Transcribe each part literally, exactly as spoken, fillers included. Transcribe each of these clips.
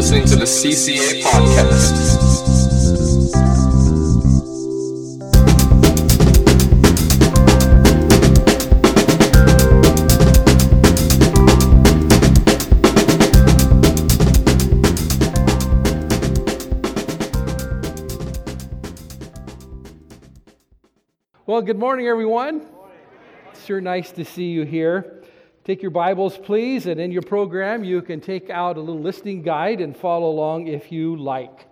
listening to the C C A Podcast. Well, good morning, everyone. It's sure nice to see you here. Take your Bibles, please, and in your program, you can take out a little listening guide and follow along if you like.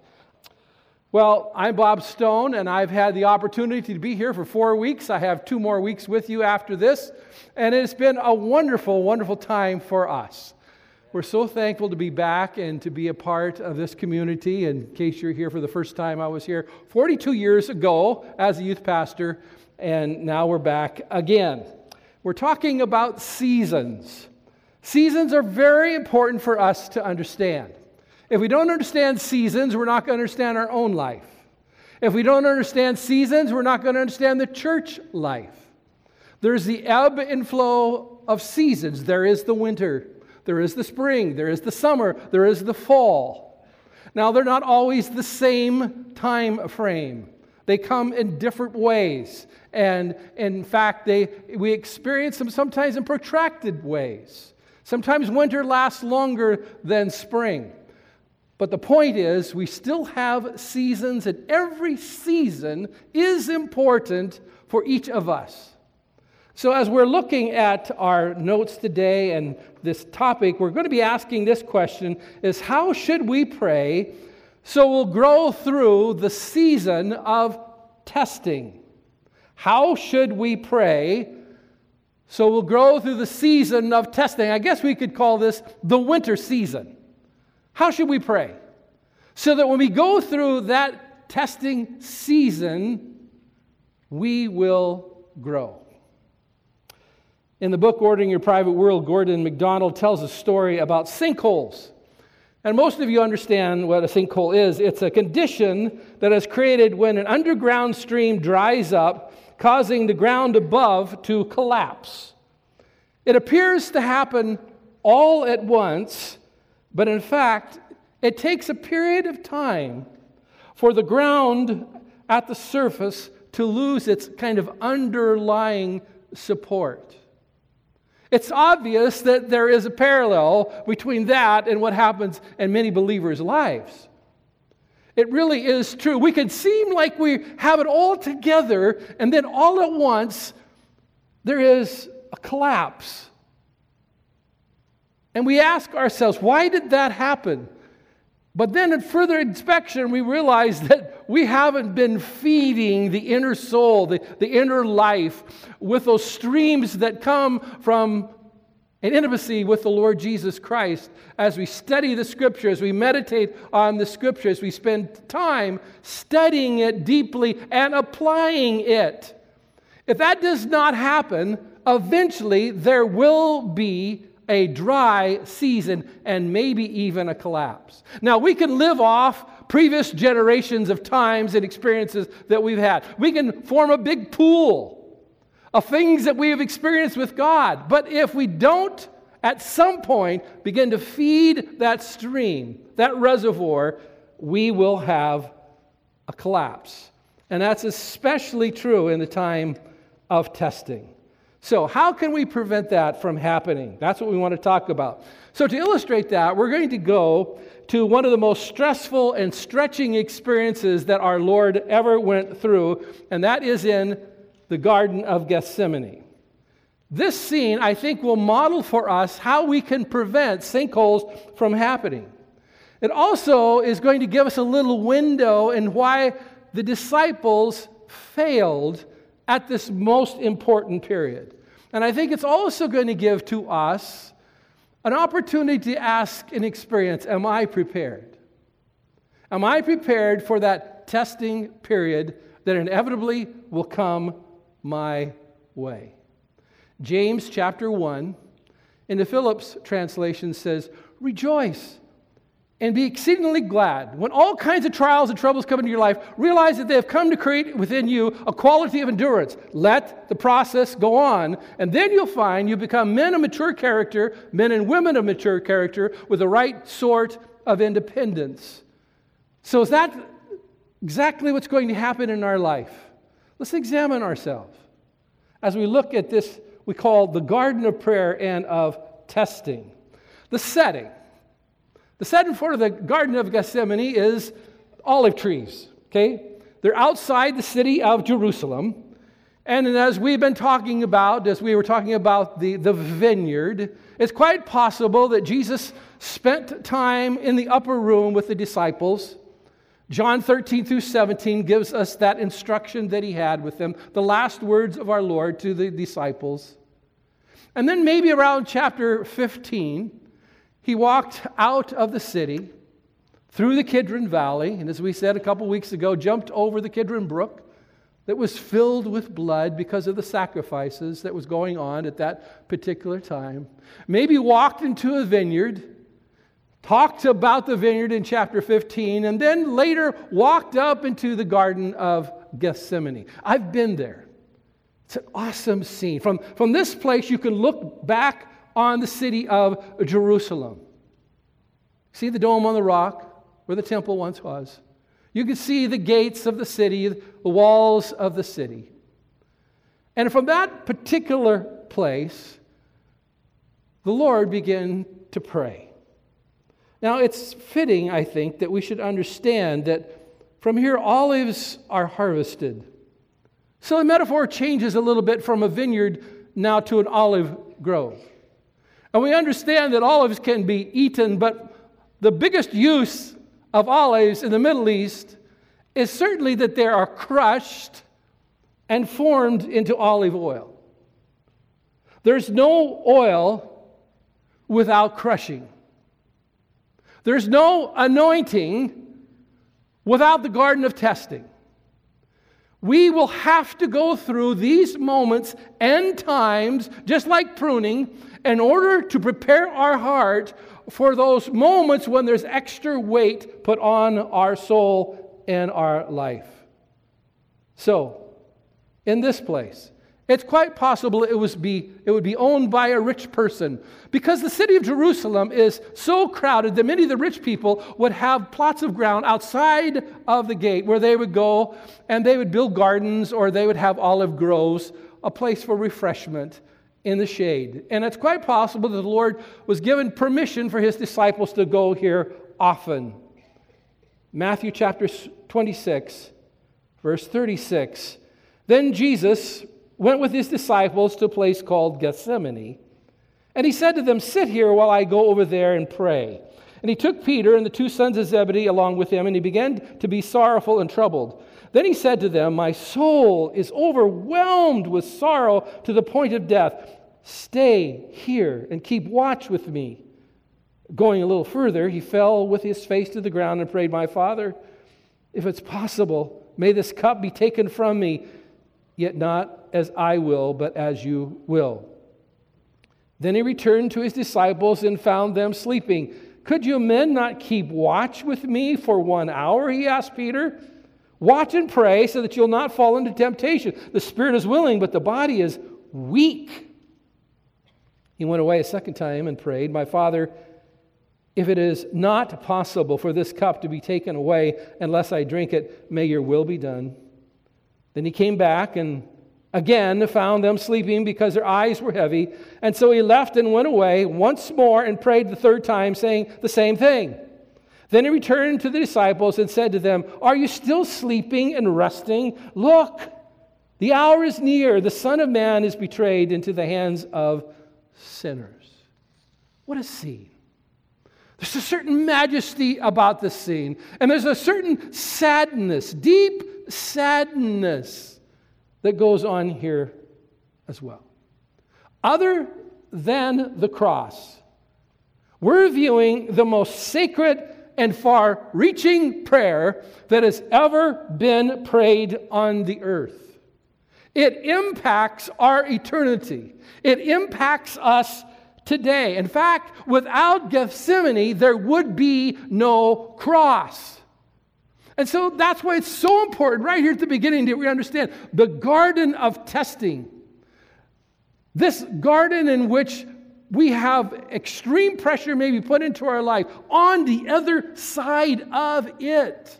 Well, I'm Bob Stone, and I've had the opportunity to be here for four weeks. I have two more weeks with you after this, and it's been a wonderful, wonderful time for us. We're so thankful to be back and to be a part of this community. In case you're here for the first time, I was here forty-two years ago as a youth pastor, and now we're back again. We're talking about seasons. Seasons are very important for us to understand. If we don't understand seasons, we're not going to understand our own life. If we don't understand seasons, we're not going to understand the church life. There's the ebb and flow of seasons. There is the winter. There is the spring. There is the summer. There is the fall. Now, they're not always the same time frame. They come in different ways. And in fact, they we experience them sometimes in protracted ways. Sometimes winter lasts longer than spring. But the point is, we still have seasons, and every season is important for each of us. So as we're looking at our notes today and this topic, we're going to be asking this question, is how should we pray so we'll grow through the season of testing? How should we pray so we'll grow through the season of testing? I guess we could call this the winter season. How should we pray so that when we go through that testing season, we will grow? In the book, Ordering Your Private World, Gordon MacDonald tells a story about sinkholes. And most of you understand what a sinkhole is. It's a condition that is created when an underground stream dries up, causing the ground above to collapse. It appears to happen all at once, but in fact, it takes a period of time for the ground at the surface to lose its kind of underlying support. It's obvious that there is a parallel between that and what happens in many believers' lives. It really is true. We can seem like we have it all together, and then all at once, there is a collapse. And we ask ourselves, why did that happen? But then in further inspection, we realize that we haven't been feeding the inner soul, the, the inner life, with those streams that come from an intimacy with the Lord Jesus Christ. As we study the Scripture, as we meditate on the Scripture, as we spend time studying it deeply and applying it. If that does not happen, eventually there will be a dry season and maybe even a collapse. Now, we can live off previous generations of times and experiences that we've had. We can form a big pool of things that we have experienced with God. But if we don't, at some point, begin to feed that stream, that reservoir, we will have a collapse. And that's especially true in the time of testing. So how can we prevent that from happening? That's what we want to talk about. So to illustrate that, we're going to go to one of the most stressful and stretching experiences that our Lord ever went through, and that is in the Garden of Gethsemane. This scene, I think, will model for us how we can prevent sinkholes from happening. It also is going to give us a little window in why the disciples failed at this most important period. And I think it's also going to give to us an opportunity to ask and experience, am I prepared? Am I prepared for that testing period that inevitably will come my way? James chapter one, in the Phillips translation says, rejoice and be exceedingly glad. When all kinds of trials and troubles come into your life, realize that they have come to create within you a quality of endurance. Let the process go on, and then you'll find you become men of mature character, men and women of mature character, with the right sort of independence. So is that exactly what's going to happen in our life? Let's examine ourselves as we look at this we call the garden of prayer and of testing. The setting. The setting for the Garden of Gethsemane is olive trees, okay? They're outside the city of Jerusalem. And as we've been talking about, as we were talking about the, the vineyard, it's quite possible that Jesus spent time in the upper room with the disciples. John thirteen through seventeen gives us that instruction that he had with them, the last words of our Lord to the disciples. And then maybe around chapter fifteen, he walked out of the city, through the Kidron Valley, and as we said a couple weeks ago, jumped over the Kidron Brook that was filled with blood because of the sacrifices that was going on at that particular time. Maybe walked into a vineyard, talked about the vineyard in chapter fifteen, and then later walked up into the Garden of Gethsemane. I've been there. It's an awesome scene. From, from this place, you can look back on the city of Jerusalem. See the dome on the rock where the temple once was. You can see the gates of the city, the walls of the city. And from that particular place, the Lord began to pray. Now, it's fitting, I think, that we should understand that from here olives are harvested. So the metaphor changes a little bit from a vineyard now to an olive grove. And we understand that olives can be eaten, but the biggest use of olives in the Middle East is certainly that they are crushed and formed into olive oil. There's no oil without crushing. There's no anointing without the garden of testing. We will have to go through these moments and times, just like pruning, in order to prepare our heart for those moments when there's extra weight put on our soul and our life. So, in this place, it's quite possible it was be it would be owned by a rich person, because the city of Jerusalem is so crowded that many of the rich people would have plots of ground outside of the gate where they would go and they would build gardens, or they would have olive groves, a place for refreshment in the shade. And it's quite possible that the Lord was given permission for his disciples to go here often. Matthew chapter twenty-six, verse thirty-six. Then Jesus went with his disciples to a place called Gethsemane. And he said to them, "Sit here while I go over there and pray." And he took Peter and the two sons of Zebedee along with him, and he began to be sorrowful and troubled. Then he said to them, "My soul is overwhelmed with sorrow to the point of death. Stay here and keep watch with me." Going a little further, he fell with his face to the ground and prayed, "My Father, if it's possible, may this cup be taken from me, yet not as I will, but as you will." Then he returned to his disciples and found them sleeping. "Could you men not keep watch with me for one hour?" he asked Peter. "Watch and pray so that you'll not fall into temptation. The spirit is willing, but the body is weak." He went away a second time and prayed, "My Father, if it is not possible for this cup to be taken away unless I drink it, may your will be done." Then he came back and again found them sleeping because their eyes were heavy. And so he left and went away once more and prayed the third time, saying the same thing. Then he returned to the disciples and said to them, "Are you still sleeping and resting? Look, the hour is near. The Son of Man is betrayed into the hands of sinners." What a scene. There's a certain majesty about this scene. And there's a certain sadness, deep sadness that goes on here as well. Other than the cross, we're viewing the most sacred and far-reaching prayer that has ever been prayed on the earth. It impacts our eternity. It impacts us today. In fact, without Gethsemane, there would be no cross. And so that's why it's so important right here at the beginning that we understand the garden of testing. This garden in which we have extreme pressure maybe put into our life. On the other side of it,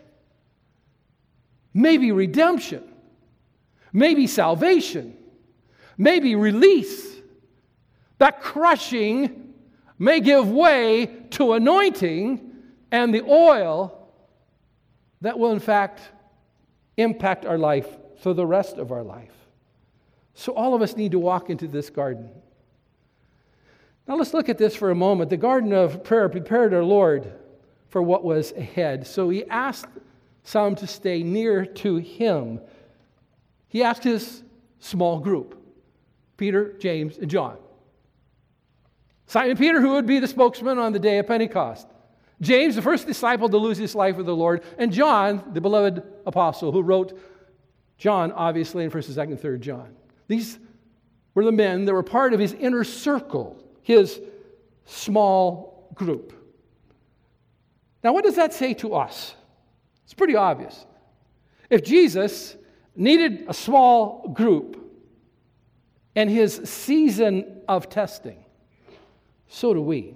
maybe redemption, maybe salvation, maybe release. That crushing may give way to anointing and the oil that will in fact impact our life for the rest of our life. So all of us need to walk into this garden. Now let's look at this for a moment. The garden of prayer prepared our Lord for what was ahead. So he asked some to stay near to him. He asked his small group, Peter, James, and John. Simon Peter, who would be the spokesman on the day of Pentecost. James, the first disciple to lose his life with the Lord. And John, the beloved apostle, who wrote John, obviously, in first and second and third John. These were the men that were part of his inner circle, his small group. Now, what does that say to us? It's pretty obvious. If Jesus needed a small group in his season of testing, so do we.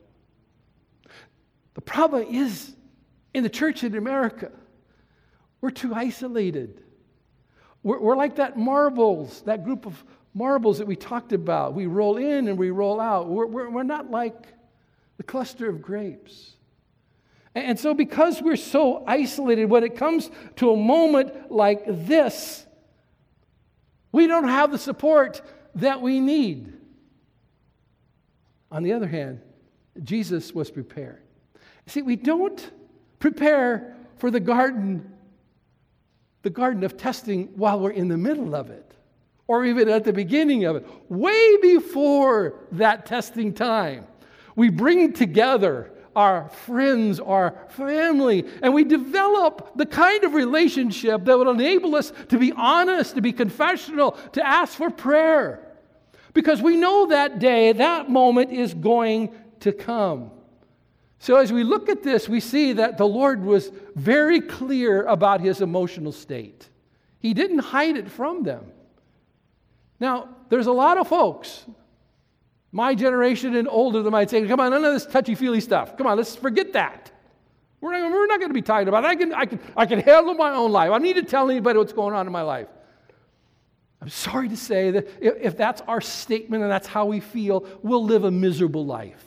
The problem is, in the church in America, we're too isolated. We're, we're like that marbles, that group of marbles that we talked about. We roll in and we roll out. We're, we're, we're not like the cluster of grapes. And, and so because we're so isolated, when it comes to a moment like this, we don't have the support that we need. On the other hand, Jesus was prepared. See, we don't prepare for the garden, the garden of testing while we're in the middle of it, or even at the beginning of it. Way before that testing time, we bring together our friends, our family, and we develop the kind of relationship that will enable us to be honest, to be confessional, to ask for prayer. Because we know that day, that moment is going to come. So as we look at this, we see that the Lord was very clear about his emotional state. He didn't hide it from them. Now, there's a lot of folks, my generation and older, that might say, come on, none of this touchy-feely stuff. Come on, let's forget that. We're not, we're not going to be tight about it. I can, I, can, I can handle my own life. I don't need to tell anybody what's going on in my life. I'm sorry to say that if, if that's our statement and that's how we feel, we'll live a miserable life.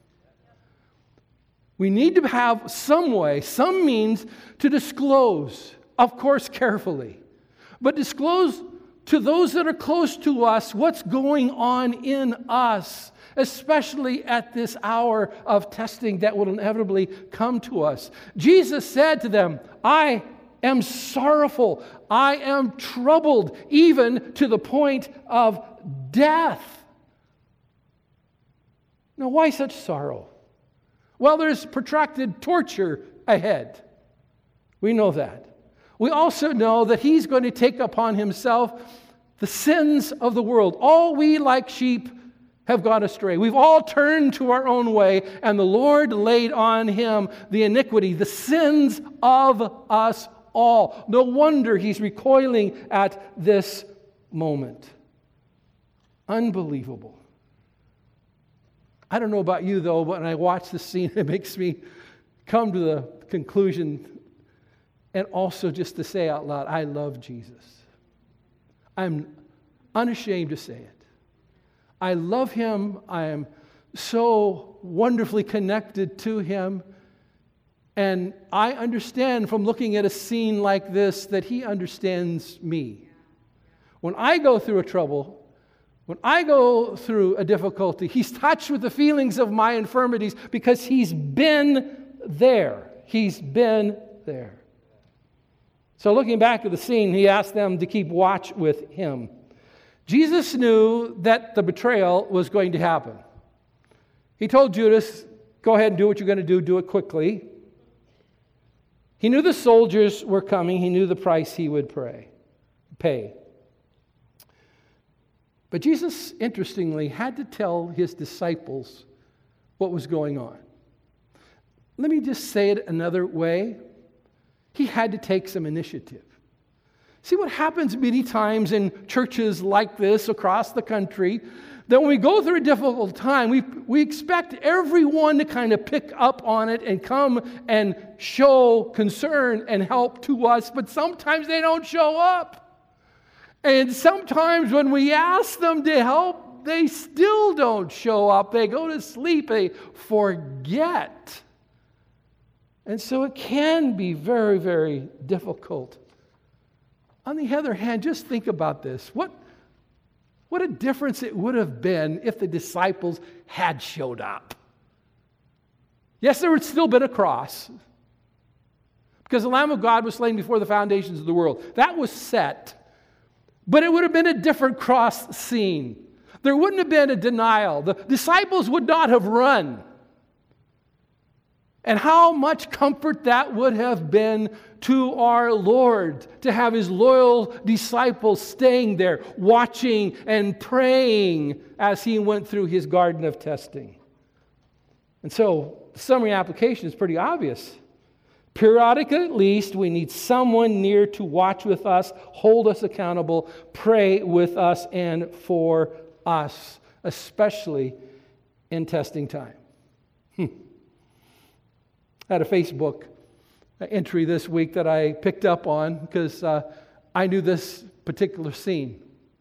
We need to have some way, some means to disclose, of course carefully, but disclose to those that are close to us what's going on in us, especially at this hour of testing that will inevitably come to us. Jesus said to them, I am sorrowful, I am troubled, even to the point of death. Now, why such sorrow? Well, there's protracted torture ahead. We know that. We also know that he's going to take upon himself the sins of the world. All we like sheep have gone astray. We've all turned to our own way, and the Lord laid on him the iniquity, the sins of us all. No wonder he's recoiling at this moment. Unbelievable. I don't know about you, though, but when I watch the scene, it makes me come to the conclusion, and also just to say out loud, I love Jesus. I'm unashamed to say it. I love him. I am so wonderfully connected to him. And I understand from looking at a scene like this that he understands me. When I go through a trouble, when I go through a difficulty, he's touched with the feelings of my infirmities because he's been there. He's been there. So looking back at the scene, he asked them to keep watch with him. Jesus knew that the betrayal was going to happen. He told Judas, go ahead and do what you're going to do, do it quickly. He knew the soldiers were coming. He knew the price he would pray, pay. But Jesus, interestingly, had to tell his disciples what was going on. Let me just say it another way. He had to take some initiative. See what happens many times in churches like this across the country? That when we go through a difficult time, we, we expect everyone to kind of pick up on it and come and show concern and help to us, but sometimes they don't show up. And sometimes when we ask them to help, they still don't show up. They go to sleep, they forget. And so it can be very, very difficult. On the other hand, just think about this. What What a difference it would have been if the disciples had showed up. Yes, there would still been a cross, because the Lamb of God was slain before the foundations of the world. That was set. But it would have been a different cross scene. There wouldn't have been a denial. The disciples would not have run. And how much comfort that would have been to our Lord to have his loyal disciples staying there, watching and praying as he went through his garden of testing. And so the summary application is pretty obvious. Periodically, at least, we need someone near to watch with us, hold us accountable, pray with us and for us, especially in testing time. Hmm. I had a Facebook entry this week that I picked up on because uh, I knew this particular scene.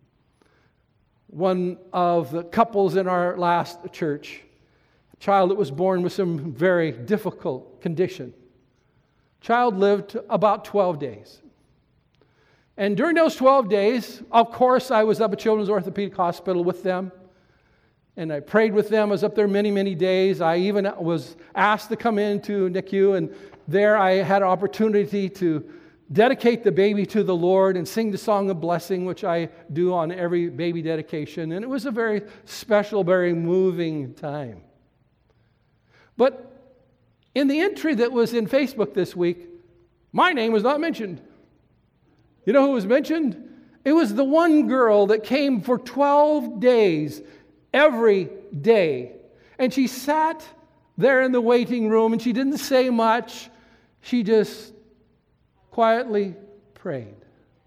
One of the couples in our last church, a child that was born with some very difficult condition. Child lived about twelve days. And during those twelve days, of course, I was up at Children's Orthopedic Hospital with them. And I prayed with them. I was up there many, many days. I even was asked to come into N I C U, and there I had an opportunity to dedicate the baby to the Lord and sing the song of blessing, which I do on every baby dedication. And it was a very special, very moving time. But in the entry that was in Facebook this week, my name was not mentioned. You know who was mentioned? It was the one girl that came for twelve days every day. And she sat there in the waiting room and she didn't say much. She just quietly prayed.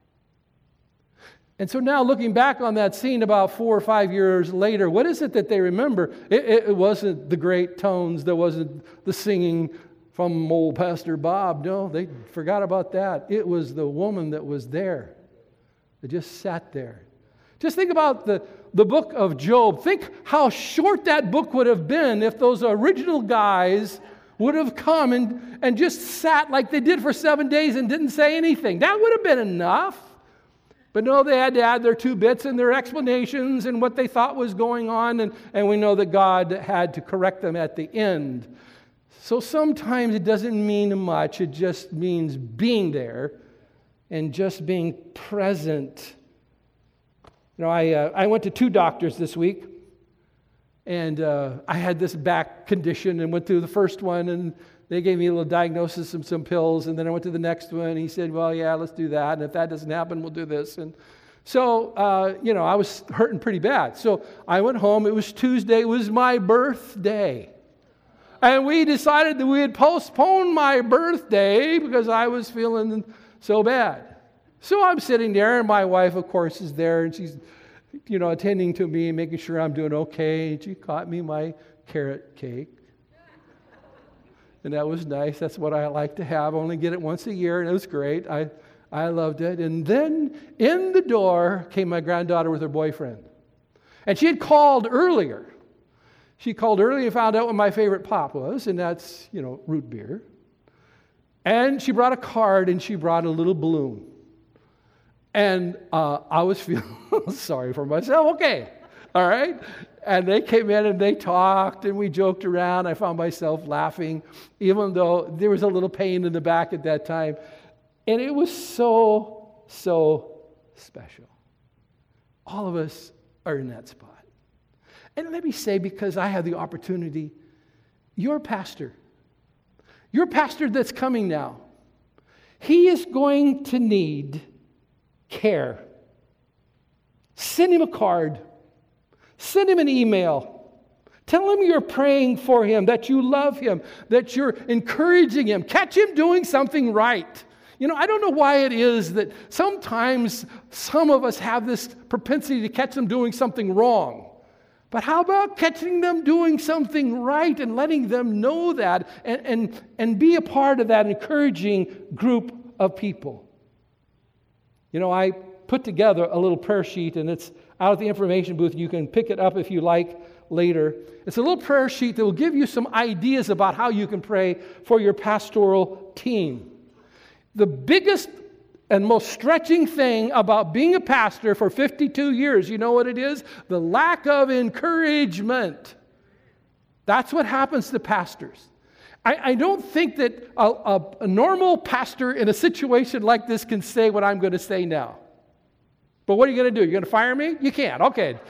And so now looking back on that scene about four or five years later, what is it that they remember? It, it, it wasn't the great tones. There wasn't the singing from old Pastor Bob. No, they forgot about that. It was the woman that was there, that just sat there. Just think about the, the book of Job. Think how short that book would have been if those original guys would have come and, and just sat like they did for seven days and didn't say anything. That would have been enough. But no, they had to add their two bits and their explanations and what they thought was going on. And, and we know that God had to correct them at the end. So sometimes it doesn't mean much. It just means being there and just being present. You know, I uh, I went to two doctors this week, and uh, I had this back condition and went through the first one, and they gave me a little diagnosis and some pills, and then I went to the next one, and he said, well, yeah, let's do that, and if that doesn't happen, we'll do this. And so, uh, you know, I was hurting pretty bad. So I went home. It was Tuesday. It was my birthday. And we decided that we would postpone my birthday because I was feeling so bad. So I'm sitting there, and my wife, of course, is there, and she's, you know, attending to me and making sure I'm doing okay. And she caught me my carrot cake. And that was nice. That's what I like to have. I only get it once a year, and it was great. I, I loved it. And then in the door came my granddaughter with her boyfriend. And she had called earlier. She called earlier and found out what my favorite pop was, and that's, you know, root beer. And she brought a card, and she brought a little balloon. And uh, I was feeling sorry for myself. Okay, all right. And they came in and they talked and we joked around. I found myself laughing, even though there was a little pain in the back at that time. And it was so, so special. All of us are in that spot. And let me say, because I have the opportunity, your pastor, your pastor that's coming now, he is going to need care. Send him a card. Send him an email. Tell him you're praying for him, that you love him, that you're encouraging him. Catch him doing something right. You know, I don't know why it is that sometimes some of us have this propensity to catch them doing something wrong. But how about catching them doing something right and letting them know that and, and, and be a part of that encouraging group of people? You know, I put together a little prayer sheet, and it's out at the information booth. You can pick it up if you like later. It's a little prayer sheet that will give you some ideas about how you can pray for your pastoral team. The biggest and most stretching thing about being a pastor for fifty-two years, you know what it is? The lack of encouragement. That's what happens to pastors. I, I don't think that a, a, a normal pastor in a situation like this can say what I'm going to say now. But what are you going to do? You're going to fire me? You can't. Okay.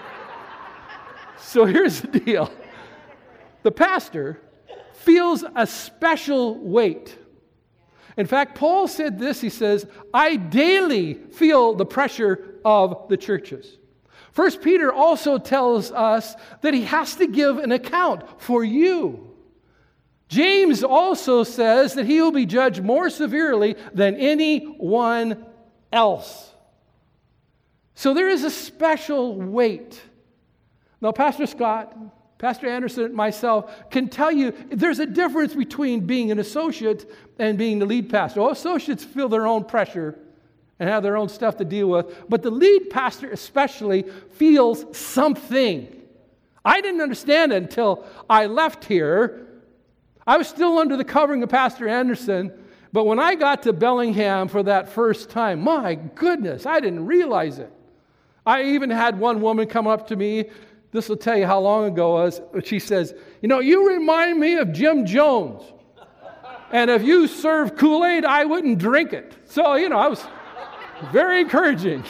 So here's the deal. The pastor feels a special weight. In fact, Paul said this. He says, I daily feel the pressure of the churches. First Peter also tells us that he has to give an account for you. James also says that he will be judged more severely than anyone else. So there is a special weight. Now, Pastor Scott, Pastor Anderson, and myself can tell you there's a difference between being an associate and being the lead pastor. All associates feel their own pressure and have their own stuff to deal with, but the lead pastor especially feels something. I didn't understand it until I left here. I was still under the covering of Pastor Anderson, but when I got to Bellingham for that first time, my goodness, I didn't realize it. I even had one woman come up to me. This will tell you how long ago it was. She says, you know, you remind me of Jim Jones. And if you serve Kool-Aid, I wouldn't drink it. So, you know, I was very encouraging.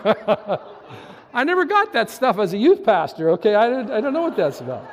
I never got that stuff as a youth pastor, okay? I, I don't know what that's about.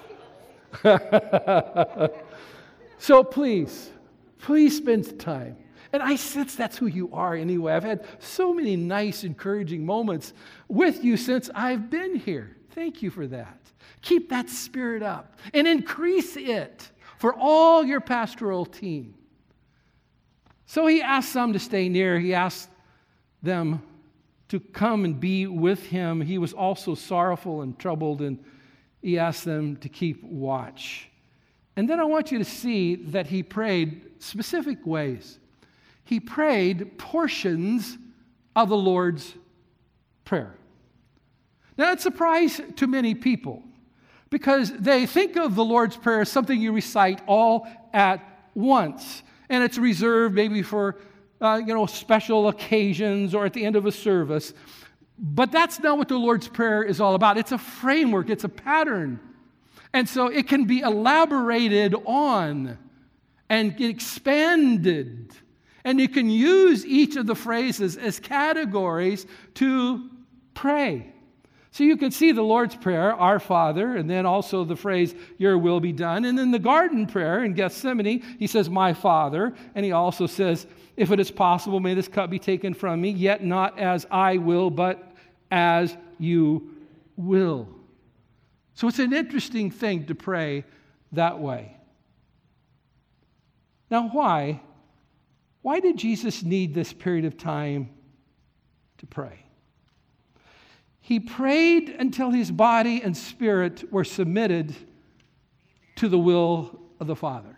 So please, please spend time. And I sense that's who you are anyway. I've had so many nice, encouraging moments with you since I've been here. Thank you for that. Keep that spirit up and increase it for all your pastoral team. So he asked some to stay near. He asked them to come and be with him. He was also sorrowful and troubled, and he asked them to keep watch. And then I want you to see that he prayed specific ways. He prayed portions of the Lord's Prayer. Now, it's a surprise to many people because they think of the Lord's Prayer as something you recite all at once, and it's reserved maybe for uh, you know special occasions or at the end of a service. But that's not what the Lord's Prayer is all about. It's a framework. It's a pattern. And so it can be elaborated on and expanded. And you can use each of the phrases as categories to pray. So you can see the Lord's Prayer, Our Father, and then also the phrase, Your will be done. And then the garden prayer in Gethsemane, he says, My Father. And he also says, If it is possible, may this cup be taken from me, yet not as I will, but as you will. So it's an interesting thing to pray that way. Now, why? Why did Jesus need this period of time to pray? He prayed until his body and spirit were submitted to the will of the Father.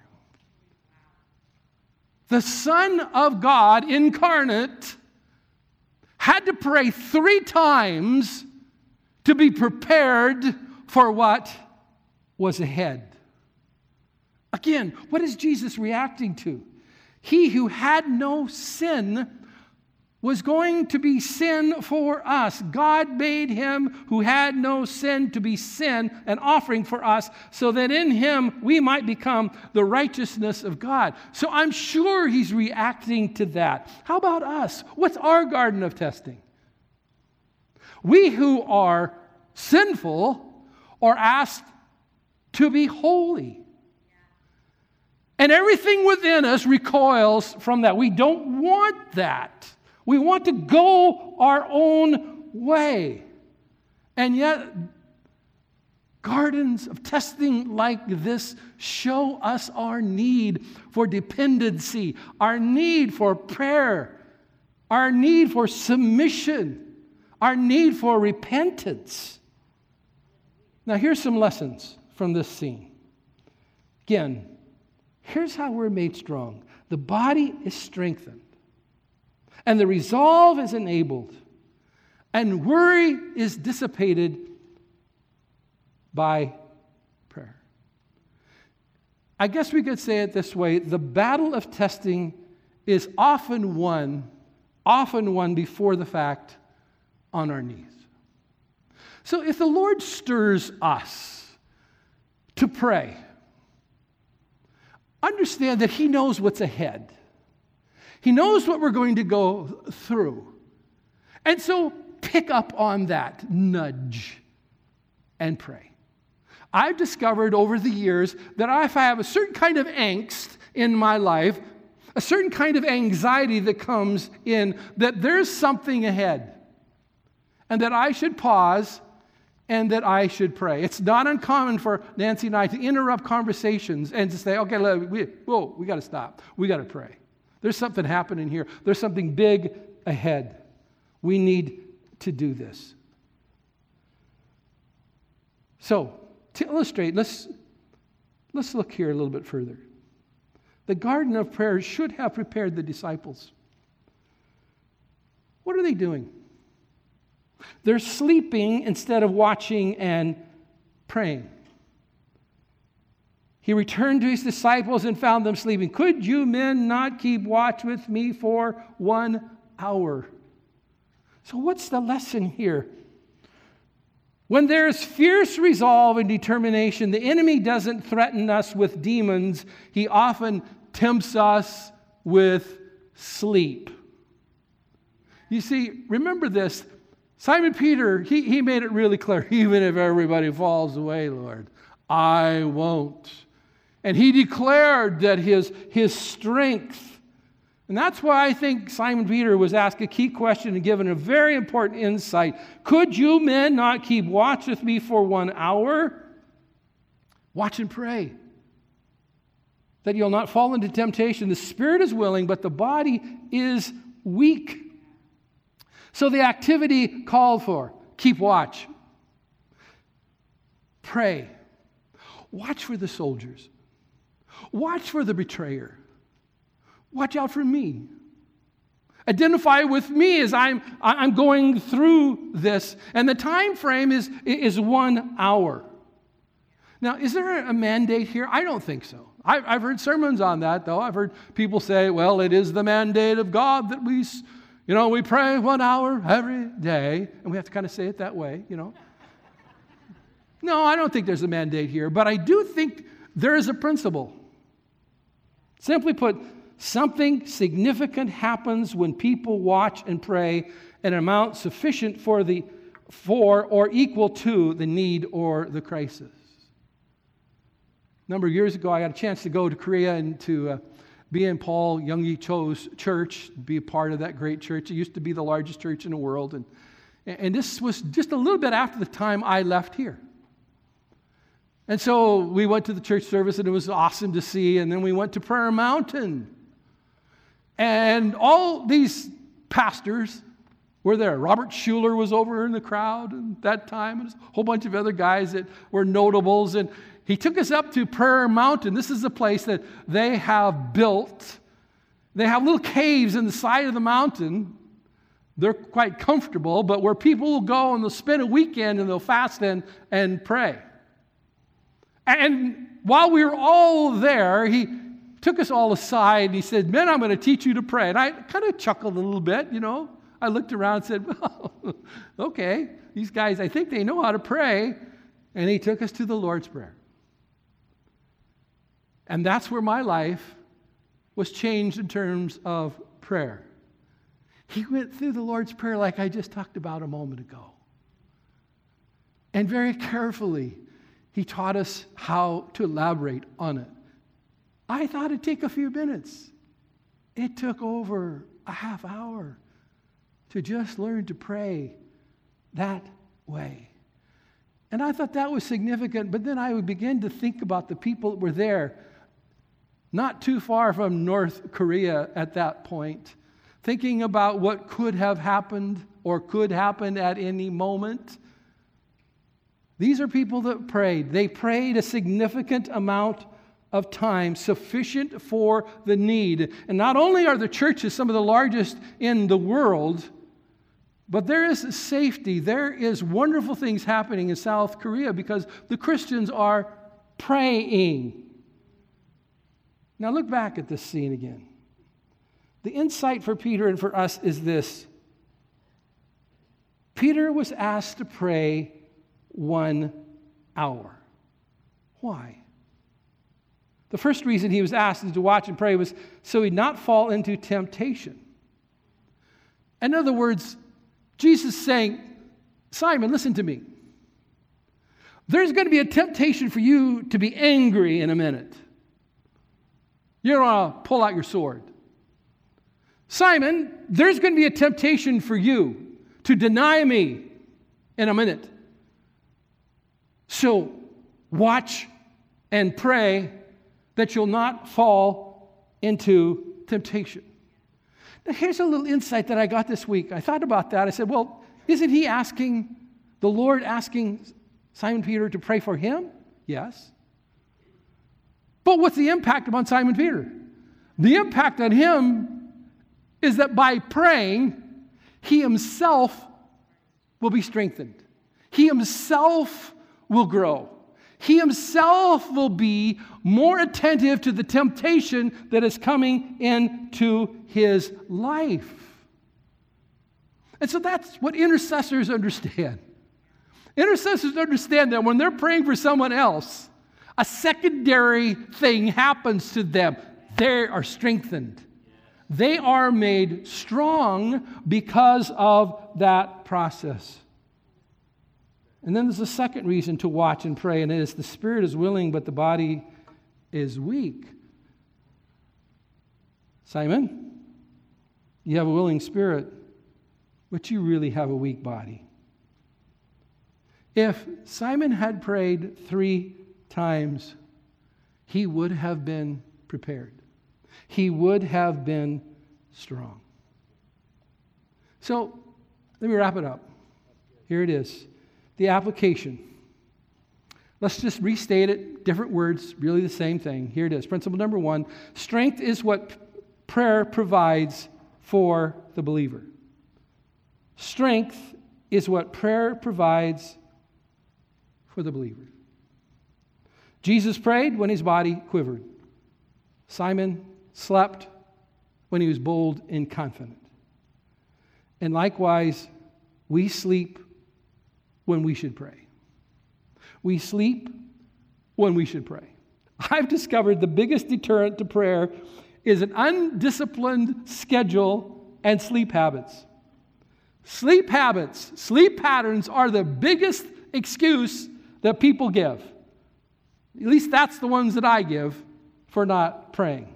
The Son of God incarnate had to pray three times to be prepared for what was ahead. Again, what is Jesus reacting to? He who had no sin was going to be sin for us. God made him who had no sin to be sin, an offering for us, so that in him we might become the righteousness of God. So I'm sure he's reacting to that. How about us? What's our garden of testing? We who are sinful are asked to be holy. And everything within us recoils from that. We don't want that. We want to go our own way. And yet, gardens of testing like this show us our need for dependency, our need for prayer, our need for submission, our need for repentance. Now, here's some lessons from this scene. Again, here's how we're made strong. The body is strengthened, and the resolve is enabled, and worry is dissipated by prayer. I guess we could say it this way: the battle of testing is often won, often won before the fact on our knees. So if the Lord stirs us to pray, understand that He knows what's ahead. He knows what we're going to go through. And so pick up on that nudge and pray. I've discovered over the years that if I have a certain kind of angst in my life, a certain kind of anxiety that comes in, that there's something ahead, and that I should pause and that I should pray. It's not uncommon for Nancy and I to interrupt conversations and to say, okay, let, we, whoa, we got to stop. We got to pray. There's something happening here. There's something big ahead. We need to do this. So, to illustrate, let's, let's look here a little bit further. The garden of prayer should have prepared the disciples. What are they doing? They're sleeping instead of watching and praying. He returned to his disciples and found them sleeping. Could you men not keep watch with me for one hour? So what's the lesson here? When there's fierce resolve and determination, the enemy doesn't threaten us with demons. He often tempts us with sleep. You see, remember this. Simon Peter, he, he made it really clear, even if everybody falls away, Lord, I won't. And he declared that his, his strength, and that's why I think Simon Peter was asked a key question and given a very important insight. Could you men not keep watch with me for one hour? Watch and pray, that you'll not fall into temptation. The spirit is willing, but the body is weak. So the activity called for, keep watch. Pray. Watch for the soldiers. Watch for the betrayer. Watch out for me. Identify with me as I'm, I'm going through this. And the time frame is, is one hour. Now, is there a mandate here? I don't think so. I've heard sermons on that, though. I've heard people say, well, it is the mandate of God that we... You know, we pray one hour every day, and we have to kind of say it that way, you know. No, I don't think there's a mandate here, but I do think there is a principle. Simply put, something significant happens when people watch and pray an amount sufficient for the for or equal to the need or the crisis. A number of years ago, I got a chance to go to Korea and to uh, be in Paul Young-gi Cho's church, be a part of that great church. It used to be the largest church in the world. And, and this was just a little bit after the time I left here. And so we went to the church service, and it was awesome to see. And then we went to Prayer Mountain. And all these pastors were there. Robert Schuller was over in the crowd at that time, and a whole bunch of other guys that were notables. And he took us up to Prayer Mountain. This is a place that they have built. They have little caves in the side of the mountain. They're quite comfortable, but where people will go and they'll spend a weekend and they'll fast and, and pray. And while we were all there, he took us all aside and he said, men, I'm going to teach you to pray. And I kind of chuckled a little bit, you know. I looked around and said, well, okay, these guys, I think they know how to pray. And he took us to the Lord's Prayer. And that's where my life was changed in terms of prayer. He went through the Lord's Prayer like I just talked about a moment ago. And very carefully, he taught us how to elaborate on it. I thought it'd take a few minutes. It took over a half hour to just learn to pray that way. And I thought that was significant, but then I would begin to think about the people that were there, not too far from North Korea at that point, thinking about what could have happened or could happen at any moment. These are people that prayed. They prayed a significant amount of time, sufficient for the need. And not only are the churches some of the largest in the world, but there is safety. There is wonderful things happening in South Korea because the Christians are praying. Now look back at this scene again. The insight for Peter and for us is this. Peter was asked to pray one hour. Why? The first reason he was asked to watch and pray was so he'd not fall into temptation. In other words, Jesus saying, Simon, listen to me. There's going to be a temptation for you to be angry in a minute. You're going to pull out your sword. Simon, there's going to be a temptation for you to deny me in a minute. So watch and pray that you'll not fall into temptation. Now, here's a little insight that I got this week. I thought about that. I said, well, isn't he asking, the Lord asking Simon Peter to pray for him? Yes. But what's the impact upon Simon Peter? The impact on him is that by praying, he himself will be strengthened. He himself will grow. He himself will be more attentive to the temptation that is coming into his life. And so that's what intercessors understand. Intercessors understand that when they're praying for someone else, a secondary thing happens to them. They are strengthened. They are made strong because of that process. And then there's a second reason to watch and pray, and it is the spirit is willing, but the body is weak. Simon, you have a willing spirit, but you really have a weak body. If Simon had prayed three times, he would have been prepared. He would have been strong. So, let me wrap it up. Here it is. The application. Let's just restate it, different words, really the same thing. Here it is. Principle number one, strength is what prayer provides for the believer. Strength is what prayer provides for the believer. Jesus prayed when his body quivered. Simon slept when he was bold and confident. And likewise, we sleep when we should pray. We sleep when we should pray. I've discovered the biggest deterrent to prayer is an undisciplined schedule and sleep habits. Sleep habits, sleep patterns are the biggest excuse that people give. At least that's the ones that I give for not praying.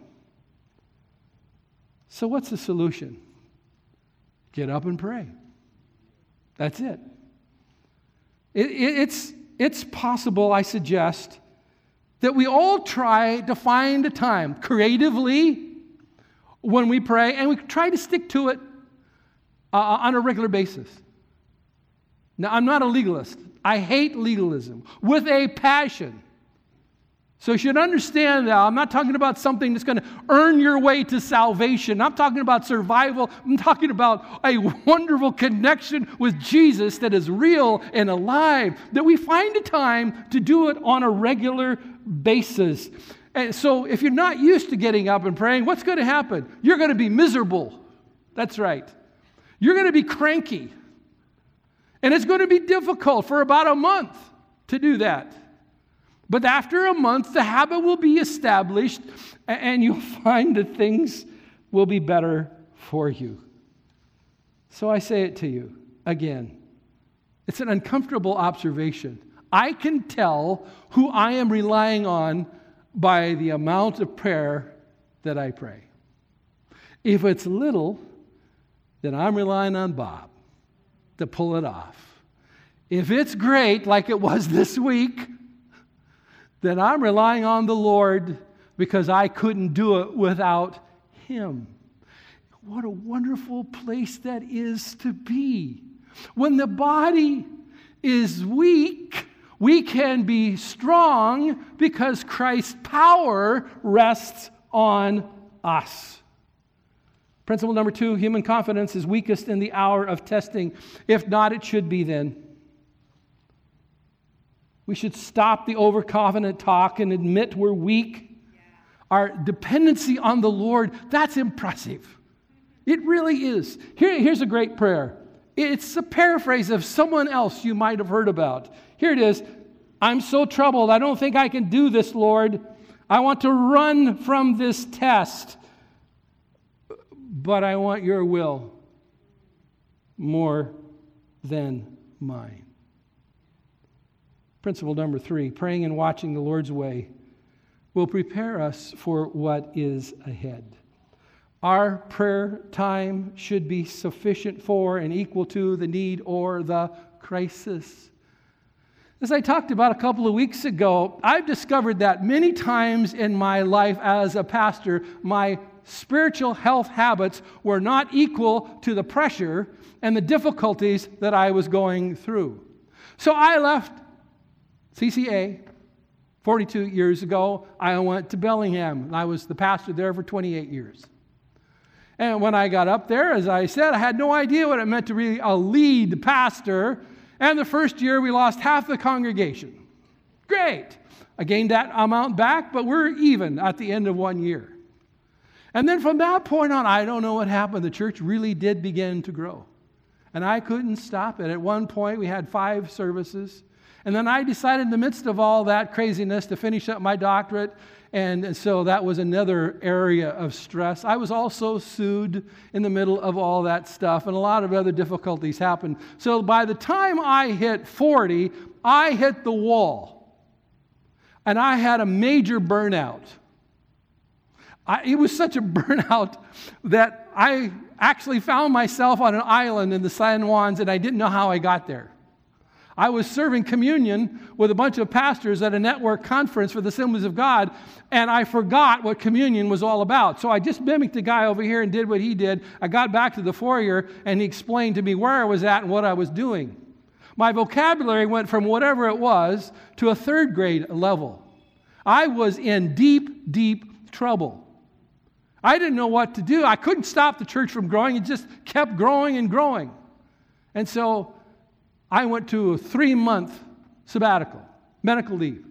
So what's the solution? Get up and pray. That's it. It, it, it's, it's possible, I suggest, that we all try to find a time creatively when we pray, and we try to stick to it uh, on a regular basis. Now, I'm not a legalist. I hate legalism with a passion. So you should understand that I'm not talking about something that's going to earn your way to salvation. I'm talking about survival. I'm talking about a wonderful connection with Jesus that is real and alive, that we find a time to do it on a regular basis. And so if you're not used to getting up and praying, what's going to happen? You're going to be miserable. That's right. You're going to be cranky. And it's going to be difficult for about a month to do that. But after a month, the habit will be established, and you'll find that things will be better for you. So I say it to you again. It's an uncomfortable observation. I can tell who I am relying on by the amount of prayer that I pray. If it's little, then I'm relying on Bob to pull it off. If it's great, like it was this week, then I'm relying on the Lord because I couldn't do it without Him. What a wonderful place that is to be. When the body is weak, We can be strong because Christ's power rests on us. Principle number two, human confidence is weakest in the hour of testing. If not, it should be then. We should stop the overconfident talk and admit we're weak. Our dependency on the Lord, that's impressive. It really is. Here, here's a great prayer. It's a paraphrase of someone else you might have heard about. Here it is. I'm so troubled. I don't think I can do this, Lord. I want to run from this test. But I want your will more than mine. Principle number three, praying and watching the Lord's way will prepare us for what is ahead. Our prayer time should be sufficient for and equal to the need or the crisis. As I talked about a couple of weeks ago, I've discovered that many times in my life as a pastor, my spiritual health habits were not equal to the pressure and the difficulties that I was going through. So I left C C A forty-two years ago. I went to Bellingham. I was the pastor there for twenty-eight years. And when I got up there, as I said, I had no idea what it meant to be a lead pastor. And the first year, we lost half the congregation. Great. I gained that amount back, but we're even at the end of one year. And then from that point on, I don't know what happened. The church really did begin to grow. And I couldn't stop it. At one point, we had five services. And then I decided in the midst of all that craziness to finish up my doctorate. And so that was another area of stress. I was also sued in the middle of all that stuff, and a lot of other difficulties happened. So by the time I hit forty, I hit the wall. And I had a major burnout. I, it was such a burnout that I actually found myself on an island in the San Juans, and I didn't know how I got there. I was serving communion with a bunch of pastors at a network conference for the Assemblies of God, and I forgot what communion was all about. So I just mimicked the guy over here and did what he did. I got back to the foyer, and he explained to me where I was at and what I was doing. My vocabulary went from whatever it was to a third grade level. I was in deep, deep trouble. I didn't know what to do. I couldn't stop the church from growing. It just kept growing and growing. And so I went to a three-month sabbatical, medical leave.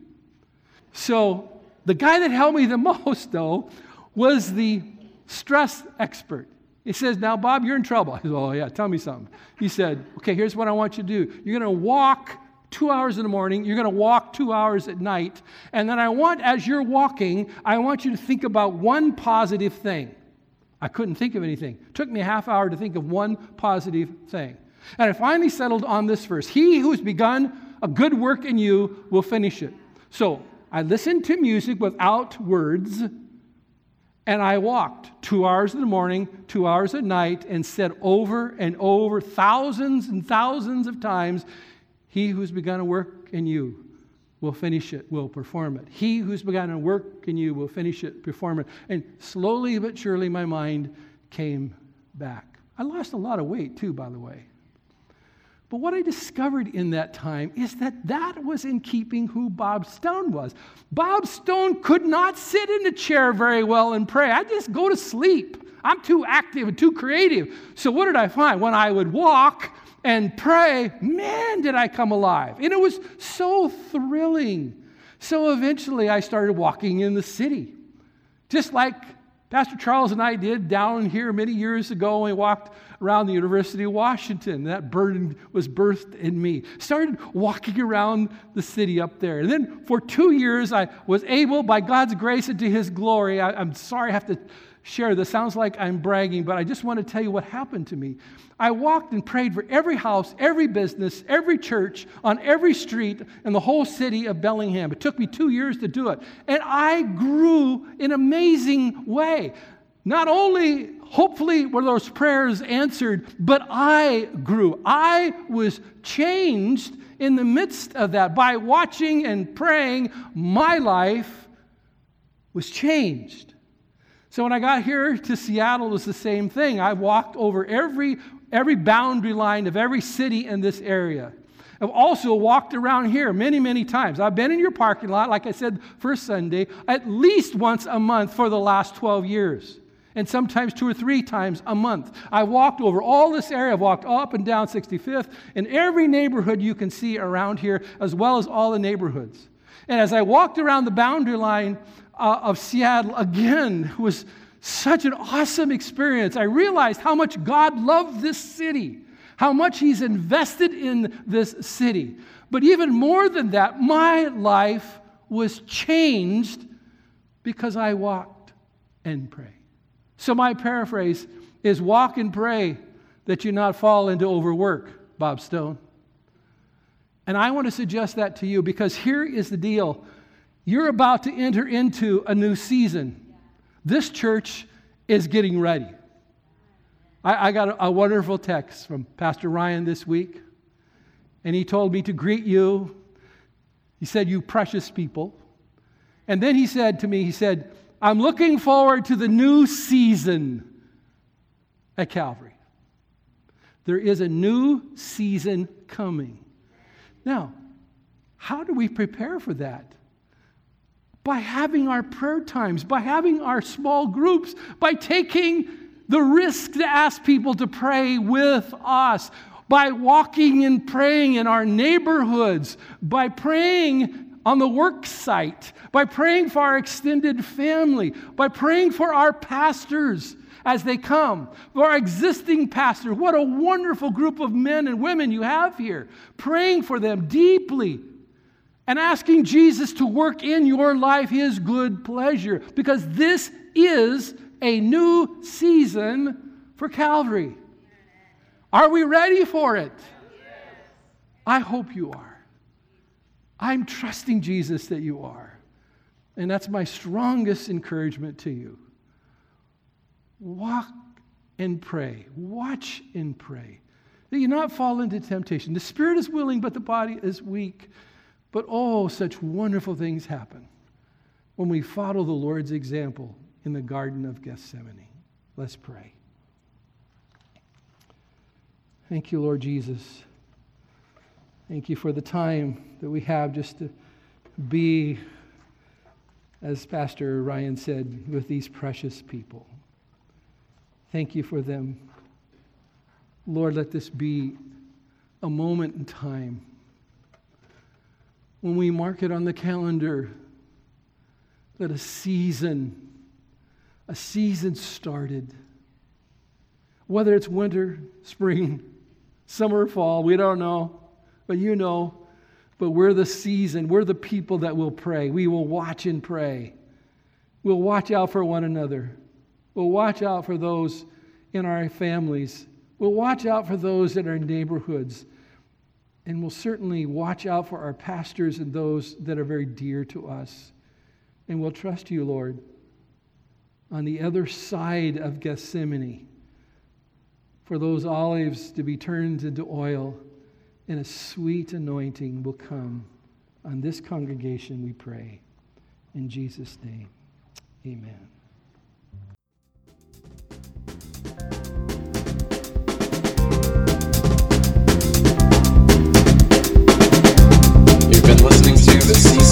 So the guy that helped me the most, though, was the stress expert. He says, now, Bob, you're in trouble. I said, oh, yeah, tell me something. He said, okay, here's what I want you to do. You're going to walk two hours in the morning. You're going to walk two hours at night. And then I want, as you're walking, I want you to think about one positive thing. I couldn't think of anything. It took me a half hour to think of one positive thing. And I finally settled on this verse. He who has begun a good work in you will finish it. So I listened to music without words, and I walked two hours in the morning, two hours at night, and said over and over, thousands and thousands of times, he who's begun a work in you will finish it, will perform it. He who's begun a work in you will finish it, perform it. And slowly but surely my mind came back. I lost a lot of weight too, by the way. But what I discovered in that time is that that was in keeping who Bob Stone was. Bob Stone could not sit in a chair very well and pray. I just go to sleep. I'm too active and too creative. So what did I find? When I would walk and pray, man, did I come alive. And it was so thrilling. So eventually I started walking in the city, just like Pastor Charles and I did down here many years ago when we walked around the University of Washington. That burden was birthed in me. Started walking around the city up there. And then for two years, I was able, by God's grace and to His glory, I, I'm sorry I have to share this. Sounds like I'm bragging, but I just want to tell you what happened to me. I walked and prayed for every house, every business, every church, on every street in the whole city of Bellingham. It took me two years to do it. And I grew in an amazing way. Not only, hopefully, were those prayers answered, but I grew. I was changed in the midst of that. By watching and praying, my life was changed. So when I got here to Seattle, it was the same thing. I walked over every, every boundary line of every city in this area. I've also walked around here many, many times. I've been in your parking lot, like I said, first Sunday, at least once a month for the last twelve years. And sometimes two or three times a month. I walked over all this area. I've walked up and down sixty-fifth in every neighborhood you can see around here, as well as all the neighborhoods. And as I walked around the boundary line uh, of Seattle, again, it was such an awesome experience. I realized how much God loved this city, how much He's invested in this city. But even more than that, my life was changed because I walked and prayed. So my paraphrase is walk and pray that you not fall into overwork, Bob Stone. And I want to suggest that to you because here is the deal. You're about to enter into a new season. This church is getting ready. I, I got a, a wonderful text from Pastor Ryan this week, and he told me to greet you. He said, you precious people. And then he said to me, he said, I'm looking forward to the new season at Calvary. There is a new season coming. Now, how do we prepare for that? By having our prayer times, by having our small groups, by taking the risk to ask people to pray with us, by walking and praying in our neighborhoods, by praying on the work site, by praying for our extended family, by praying for our pastors as they come, for our existing pastors. What a wonderful group of men and women you have here. Praying for them deeply and asking Jesus to work in your life His good pleasure, because this is a new season for Calvary. Are we ready for it? I hope you are. I'm trusting Jesus that you are. And that's my strongest encouragement to you. Walk and pray. Watch and pray. That you not fall into temptation. The spirit is willing, but the body is weak. But oh, such wonderful things happen when we follow the Lord's example in the Garden of Gethsemane. Let's pray. Thank you, Lord Jesus. Thank you for the time that we have just to be, as Pastor Ryan said, with these precious people. Thank you for them. Lord, let this be a moment in time when we mark it on the calendar that a season, a season started. Whether it's winter, spring, summer, fall, we don't know. But you know, but we're the season. We're the people that will pray. We will watch and pray. We'll watch out for one another. We'll watch out for those in our families. We'll watch out for those in our neighborhoods. And we'll certainly watch out for our pastors and those that are very dear to us. And we'll trust you, Lord, on the other side of Gethsemane, for those olives to be turned into oil, and a sweet anointing will come on this congregation, we pray. In Jesus' name, amen. You've been listening to the C